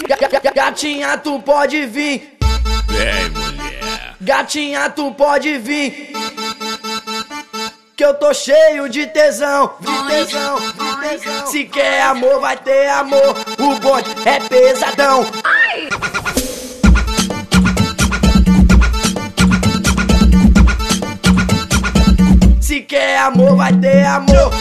Gatinha, tu pode vir. Vem, mulher. Gatinha, tu pode vir. Que eu tô cheio de tesão, de tesão, de tesão. Se quer amor, vai ter amor. O bonde é pesadão. Se quer amor, vai ter amor.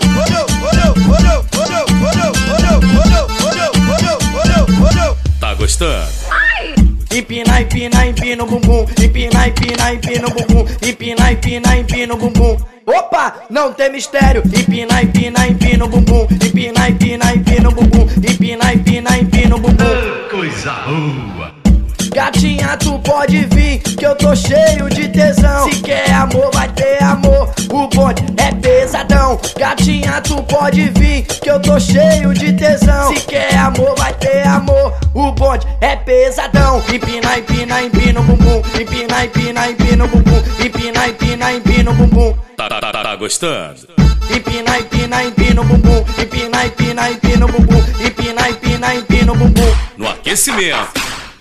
Tá gostando? Empina, empina, empina o bumbum. Empina, empina, empina o bumbum. Empina, empina, empina o bumbum. Opa, não tem mistério. Empina, empina, empina o bumbum. Empina, empina, empina o bumbum. Empina, empina, empina o bumbum. Coisa boa. Gatinha, tu pode vir, que eu tô cheio de tesão. Se quer amor, vai ter amor. O bonde é pesadão. Gatinha, tu pode vir, que eu tô cheio de tesão. Se quer amor, vai ter amor. O bonde é pesadão. Empina, empina, empina o bumbum. Empina, empina, empina o bumbum. Empina, empina, empina o bumbum. Tá gostando? Empina, empina, empina o bumbum. Empina, empina, empina o bumbum. Empina, empina, empina o bumbum. No aquecimento.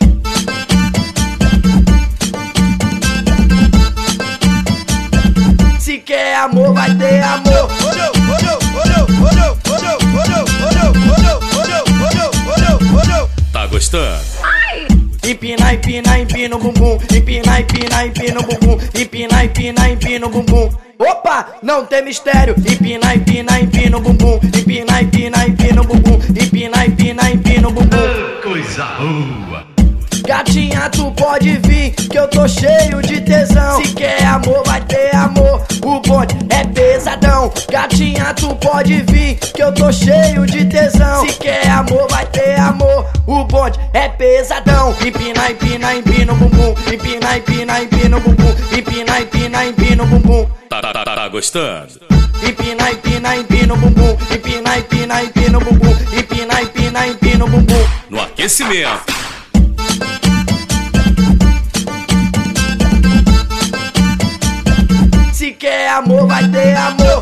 Se quer amor, vai ter amor. Tá gostando? Empina, empina, empina o bumbum. Empina, empina, empina o bumbum. Empina, empina, empina o bumbum. Opa, não tem mistério. Empina, empina, empina o bumbum. Empina, empina, empina o bumbum. Empina, empina, empina o bumbum. Coisa boa. Gatinha, tu pode vir, que eu tô cheio de tesão. Se quer amor, vai ter amor. O bonde é pesadão. Gatinha, tu pode vir, que eu tô cheio de tesão. Se quer amor, vai ter amor. O bonde é pesadão. Empina, empina, empina o bumbum. Empina, empina, empina o bumbum. Empina, empina, empina o bumbum. Tá gostando? Empina, empina, empina o bumbum. Empina, empina, empina o bumbum. Empina, empina, empina o bumbum. No aquecimento. Se quer amor, vai ter amor.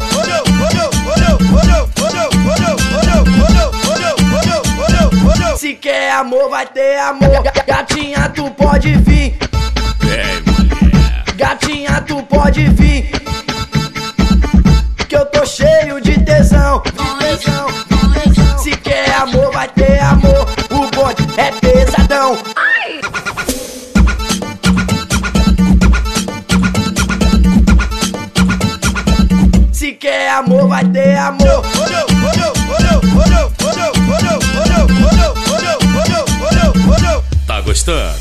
Se quer amor, vai ter amor. Gatinha, tu pode vir. Vem, mulher. Gatinha, tu pode vir. Que eu tô cheio de tesão, de tesão, de tesão. Se quer amor, vai ter amor. O bonde é pesadão. Se quer amor, vai ter amor. Tá gostando?